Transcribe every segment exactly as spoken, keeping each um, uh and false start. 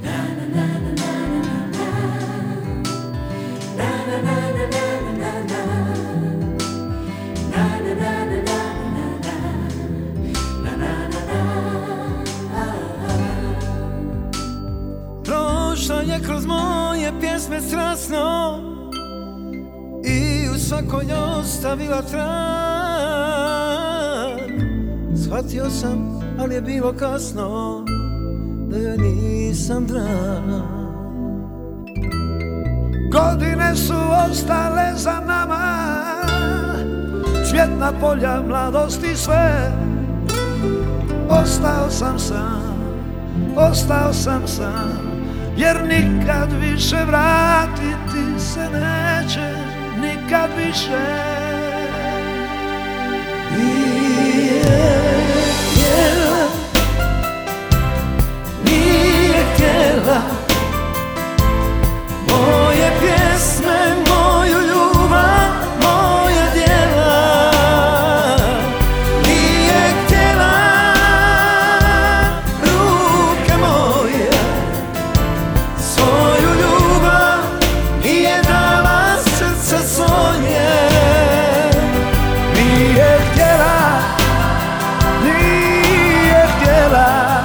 Prošla je kroz moje pjesme strasno i u svakoj ostavila trag. Shvatio sam, ali je bilo kasno, da joj nisam drag. Godine su ostale za nama, cvjetna polja mladosti sve. Ostao sam sam, ostao sam sam, jer nikad više vratiti se neće, nikad više. Nije htjela, nije htjela moje pjesme, moju ljubav, moja djela. Nije htjela ruke moje, svoju ljubav nije dala srce svoje. Nije htjela, nije htjela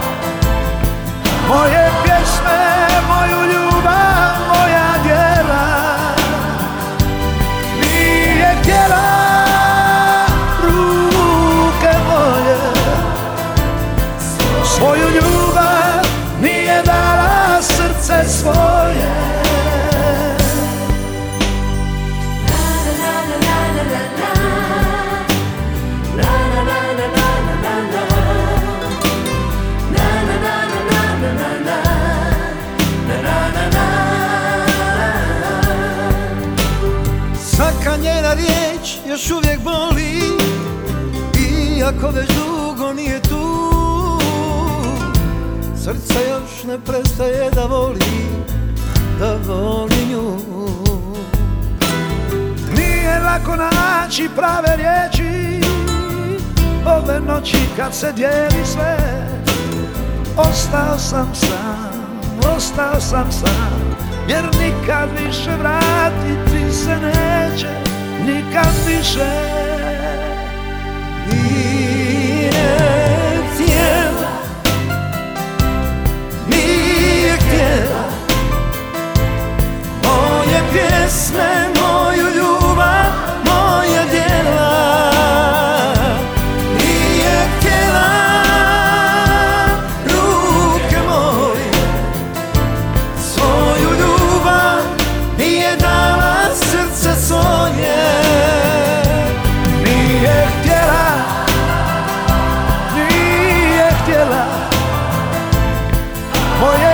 moje pjesme, moju ljubav, moja djela. Nije htjela ruke moje, svoju ljubav nije dala srce svoje. Svaka njena riječ još uvijek boli, iako već dugo nije tu. Srce još ne prestaje da voli, da voli nju. Nije lako naći prave riječi ove noći kad se dijeli sve. Ostao sam sam, ostao sam sam, jer nikad više vratiti se neće, nikad više. Nije htjela, nije htjela moje pjesme, moju ljubav, moja djela. Nije htjela ruke moje, svoju ljubav nije dala srce svoje. Nije htjela, nije htjela moje